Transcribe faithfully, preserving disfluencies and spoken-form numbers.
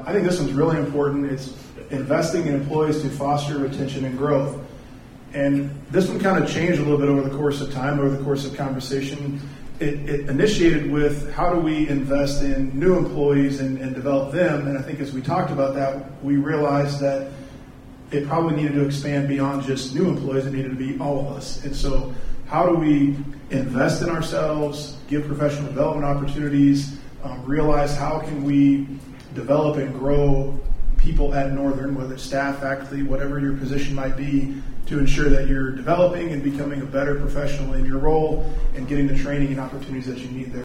I think this one's really important. It's investing in employees to foster retention and growth. And this one kind of changed a little bit over the course of time, over the course of conversation. It, it initiated with how do we invest in new employees and, and develop them. And I think as we talked about that, we realized that it probably needed to expand beyond just new employees. It needed to be all of us. And so how do we invest in ourselves, give professional development opportunities, um, realize how can we develop and grow people at Northern, whether it's staff, faculty, whatever your position might be, to ensure that you're developing and becoming a better professional in your role and getting the training and opportunities that you need there.